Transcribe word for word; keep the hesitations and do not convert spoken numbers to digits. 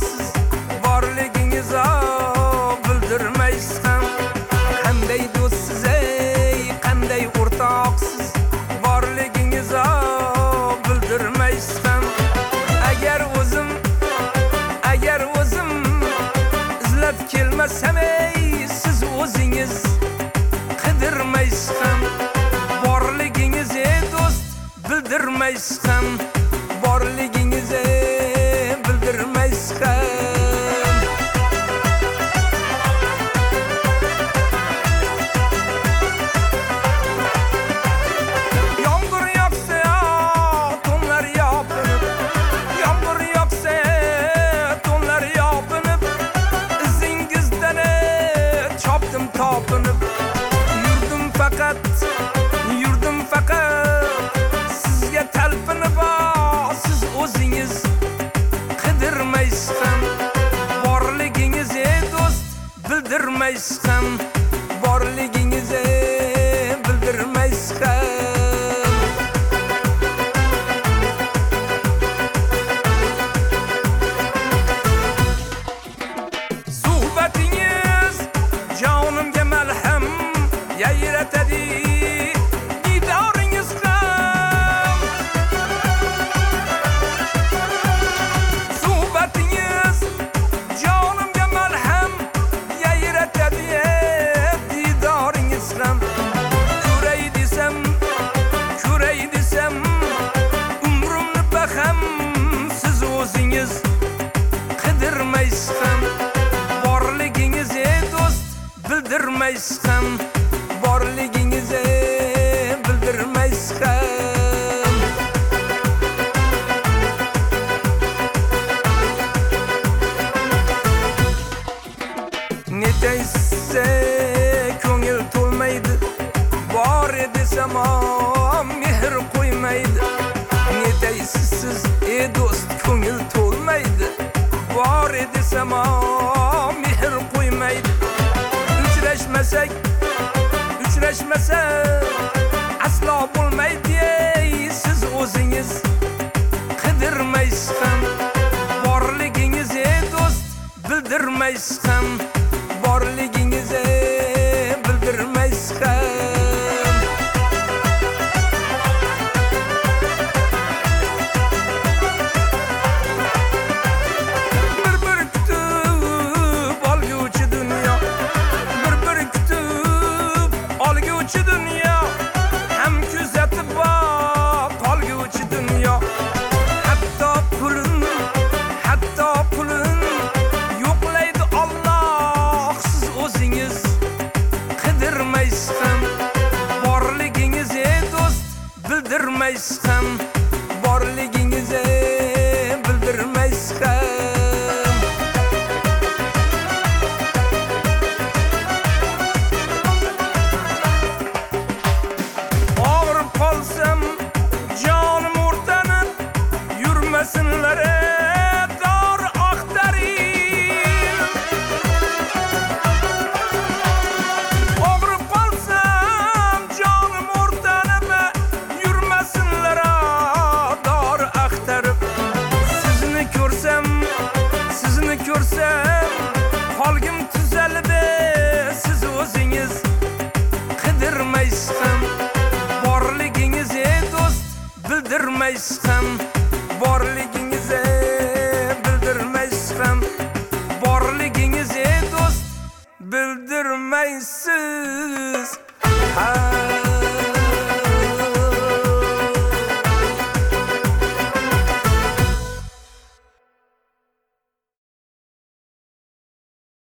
o'rtoqsiz, borligingiz bildirmaysiz ham. Qanday do'stsiz ey, qanday o'rtoqsiz, borligingiz bildirmaysiz ham. Agar o'zim, agar o'zim izlab kelmasam ey, siz o'zingiz qidirmaysiz ham. Borligingiz ey do'st, bildirmaysiz ham. Borligingiz ey, bildirmaysiz ham. Yomg'ir yog'sa, to'nlar yopinib, yomg'ir yog'sa, to'nlar yopinib, izingizdan chopdim topinib. Yurdim faqat, yurdim faqat sizga talpinib, siz o'zingiz qidirmaysiz ham. Borligingiz ey do'st, bildirmaysiz ham. Borligingiz ey, bildirmaysiz ham. Suhbatingiz jonimga malham, yayratadi didoringiz ham. Suhbatingiz jonimga malham, yayratadi didoringiz ham. Ko'ray desam, ko'ray desam, umrimni baham, siz o'zingiz qidirmaysiz ham. Borligingiz ey do'st, bildirmaysiz ham. Borligingiz ey, bildirmaysiz ham. Netaysiz ko'ngil to'lmaydi, bor desam mehr qo'ymaydi. Netaysiz siz ey do'st, ko'ngil to'lmaydi, bor desam mehr qo'ymaydi. Uchrashmasak, uchrashmasak aslo bo'lmaydi ey, siz o'zingiz qidirmaysiz ham. Borligingiz ey do'st, bildirmaysiz ham. Borligingiz ey, bildirmaysiz ham. Bir-bir kutib olguvchi dunyo, bir-bir kutib olguvchi dunyo, ham kuzatib qolguvchi dunyo. Hatto pulin, hatto pulin yo'qlaydi Alloh, siz o'zingiz qidirmaysiz ham. Borligingiz ey do'st, bildirmaysiz ham. Borligingiz ey, bildirmaysiz ham. Og'rib qolsam jonim o'rtanib, yurmasinlar dor axtaring. Og'rib qolsam jonim o'rtanib, yurmasinlar dor axtarib. Sizni ko'rsam, sizni ko'rsam holgim tuzalib, siz o'zingiz qidirmaysiz ham. Borligingiz ey do'st, bildirmaysiz ham. Borligingiz ey, bildirmaysiz ham. Borligingiz ey do'st, bildirmaysiz ham.